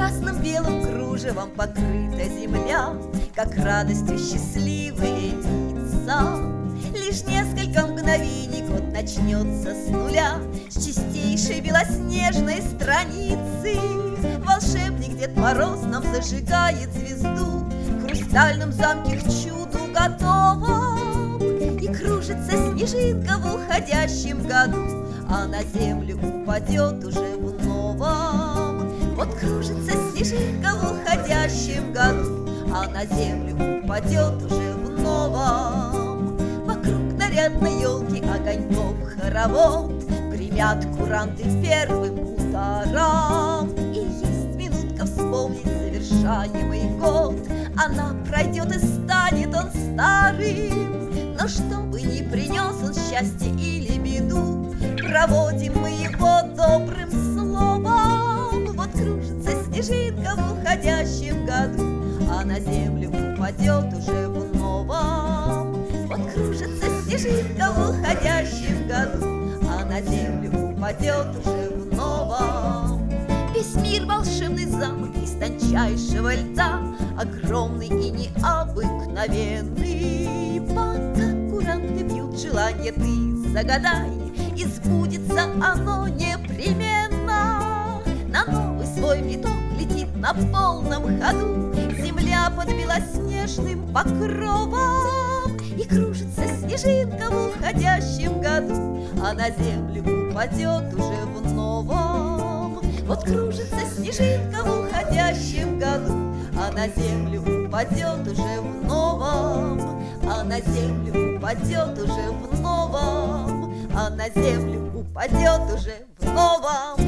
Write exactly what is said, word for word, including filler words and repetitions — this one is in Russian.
Красным-белым кружевом покрыта земля, как радостью счастливые лица. Лишь несколько мгновений год начнется с нуля, с чистейшей белоснежной страницы. Волшебник Дед Мороз нам зажигает звезду в хрустальном замке к чуду готовом. И кружится снежинка в уходящем году, а на землю упадет уже в новом. Вот кружится снежинка в уходящем году, а на землю упадет уже в новом. Вокруг нарядной елки огоньков хоровод, гремят куранты первым ударом. И есть минутка вспомнить завершаемый год, она пройдет и станет он старым. Но что бы ни принес он счастье или беду, проводим мы его добрым словом. Вот кружится снежинка в уходящем году, а на землю упадет уже в новом. Вот кружится снежинка в уходящем году, а на землю упадет уже в новом. Весь мир волшебный замок из тончайшего льда, огромный и необыкновенный. Пока куранты бьют, желание ты загадай, и сбудется оно непременно. На новый свой виток летит на полном ходу земля под белоснежным покровом. И кружится снежинка в уходящем году, а на землю упадет уже в новом. Вот кружится снежинка в уходящем году, а на землю упадет уже в новом. А на землю упадет уже в новом. А на землю упадет уже в новом.